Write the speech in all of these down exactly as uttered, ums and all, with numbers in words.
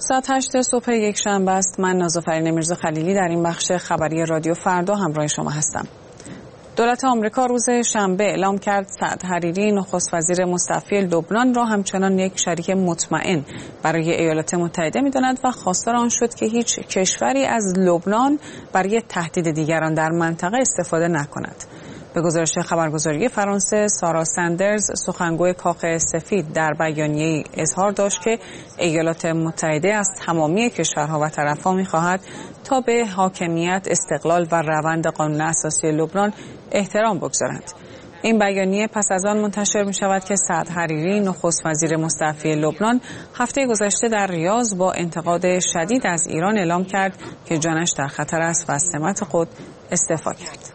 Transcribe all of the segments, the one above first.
ساعت هشت صبح یک شنبه است. من نازافرین میرزا خلیلی در این بخش خبری رادیو فردا همراه شما هستم. دولت آمریکا روز شنبه اعلام کرد سعد حریری نخست وزیر مستعفی لبنان را همچنان یک شریک مطمئن برای ایالات متحده می‌داند و خواستار آن شد که هیچ کشوری از لبنان برای تهدید دیگران در منطقه استفاده نکند. به گزارش خبرگزاری فرانسه، سارا سندرز سخنگوی کاخ سفید در بیانیه‌ای اظهار داشت که ایالات متحده از تمامی کشورها و طرف‌ها می‌خواهد تا به حاکمیت، استقلال و روند قانون اساسی لبنان احترام بگذارند. این بیانیه پس از آن منتشر می شود که سعد حریری نخست وزیر مستعفی لبنان هفته گذشته در ریاض با انتقاد شدید از ایران اعلام کرد که جانش در خطر است و از سمت خود استعفا کرد.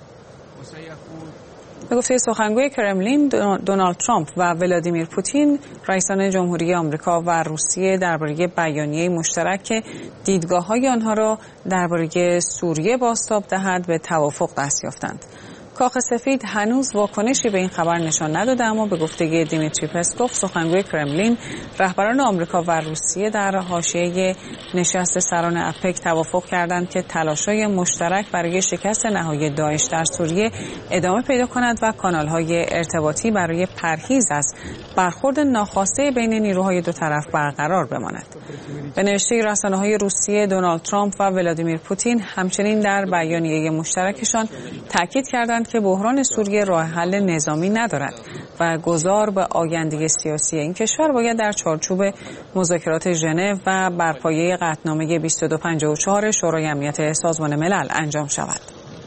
به گفته سخنگوی کرملین، دونالد ترامپ و ولادیمیر پوتین رئیسان جمهوری آمریکا و روسیه درباره بیانیه مشترک که دیدگاه‌های آنها را درباره سوریه بازتاب دهد به توافق دست یافتند. کاخ سفید هنوز واکنشی به این خبر نشان نداده، اما به گفته دیمیتری پسکوف سخنگوی کرملین، رهبران آمریکا و روسیه در حاشیه نشست سران اپک توافق کردند که تلاش‌های مشترک برای شکست نهایی داعش در سوریه ادامه پیدا کند و کانال‌های ارتباطی برای پرهیز از برخورد ناخواسته بین نیروهای دو طرف برقرار بماند. به نوشته رسانه‌های روسیه، دونالد ترامپ و ولادیمیر پوتین همچنین در بیانیه مشترکشان تاکید کردند که بحران سوریه راه حل نظامی ندارد و گذار به آینده سیاسی این کشور باید در چارچوب مذاکرات ژنو و بر پایه قطعنامه بیست و دو پنجاه و چهار شورای امنیت سازمان ملل انجام شود.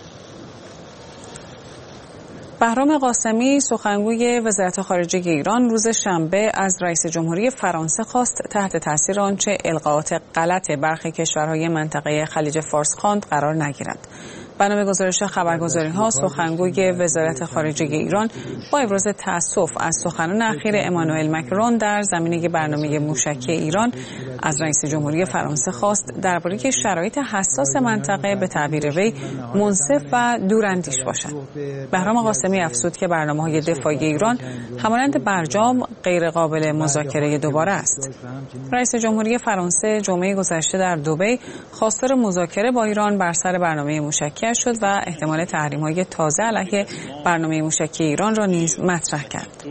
بهرام قاسمی سخنگوی وزارت خارجه ایران روز شنبه از رئیس جمهوری فرانسه خواست تحت تاثیر آنچه القاءات غلط برخی کشورهای منطقه خلیج فارس خواند قرار نگیرد. بنا به گزارش خبرگزاری‌ها، سخنگوی وزارت خارجه ایران با ابراز تأسف از سخنان اخیر امانوئل مکرون در زمینه برنامه موشکی ایران از رئیس جمهوری فرانسه خواست درباره شرایط حساس منطقه به تعبیر وی منصف و دوراندیش باشد. بهرام قاسمی افزود که برنامه‌های دفاعی ایران همانند برجام غیر قابل مذاکره دوباره است. رئیس جمهوری فرانسه جمعه گذشته در دبی خواستار مذاکره با ایران بر سر برنامه موشکی شد و احتمال تحریم‌های تازه علیه برنامه موشکی ایران را نیز مطرح کرد.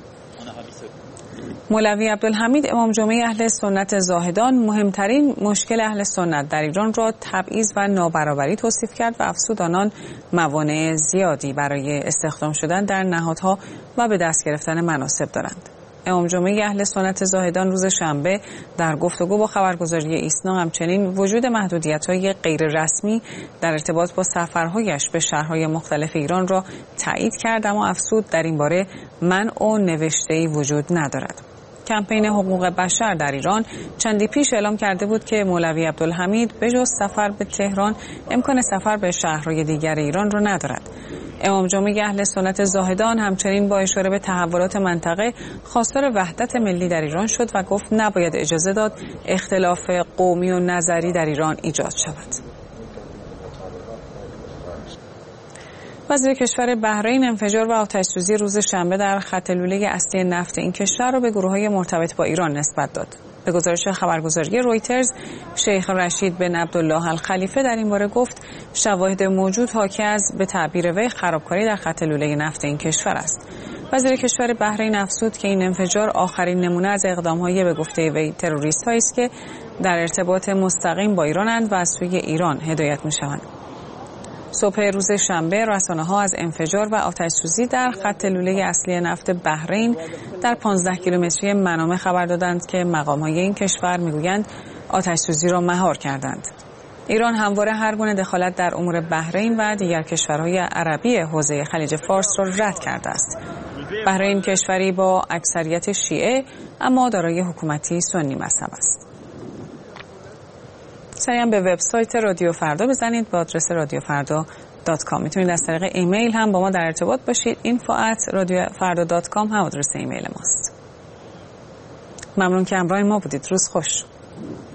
مولوی عبدالحمید امام جمعه اهل سنت زاهدان مهمترین مشکل اهل سنت در ایران را تبعیض و نابرابری توصیف کرد و افزود آنان موانع زیادی برای استخدام شدن در نهادها و به دست گرفتن مناصب دارند. امام جمعه اهل سنت زاهدان روز شنبه در گفتگو با خبرگزاری ایسنا همچنین وجود محدودیت‌های غیر رسمی در ارتباط با سفرهایش به شهرهای مختلف ایران را تایید کرد، اما افزود در این باره منع و نوشته‌ای وجود ندارد. کمپین حقوق بشر در ایران چندی پیش اعلام کرده بود که مولوی عبدالحمید بجز سفر به تهران امکان سفر به شهرهای دیگر ایران را ندارد. امام جمعه اهل سنت زاهدان همچنین با اشاره به تحولات منطقه خواستار وحدت ملی در ایران شد و گفت نباید اجازه داد اختلاف قومی و نظری در ایران ایجاد شود. وزیر کشور بحرین انفجار و آتش‌سوزی روز شنبه در خط لوله اصلی نفت این کشور را به گروه‌های مرتبط با ایران نسبت داد. به گزارش خبرگزاری رویترز، شیخ رشید بن عبدالله الخلیفه در این باره گفت شواهد موجود حاکی از به تعبیر وی خرابکاری در خط لوله نفت این کشور است. وزیر کشور بحرین افزود که این انفجار آخرین نمونه از اقدام‌های به گفته وی تروریست‌هایی است که در ارتباط مستقیم با ایران‌اند و از سوی ایران هدایت می‌شوند. صبح روز شنبه رسانه‌ها از انفجار و آتش‌سوزی در خط لوله اصلی نفت بحرین در پانزده کیلومتری منامه خبر دادند که مقام‌های این کشور می‌گویند آتش‌سوزی را مهار کردند. ایران همواره هر گونه دخالت در امور بحرین و دیگر کشورهای عربی حوزه خلیج فارس را رد کرده است. بحرین کشوری با اکثریت شیعه اما دارای حکومتی سنی مذهب است. سریعا به وبسایت رادیو فردا بزنید با آدرس رادیو فردا دات کام. میتونید از طریق ایمیل هم با ما در ارتباط باشید. اینفو ات رادیو فردا دات کام هم آدرس ایمیل ماست. ممنون که همراه ما بودید. روز خوش.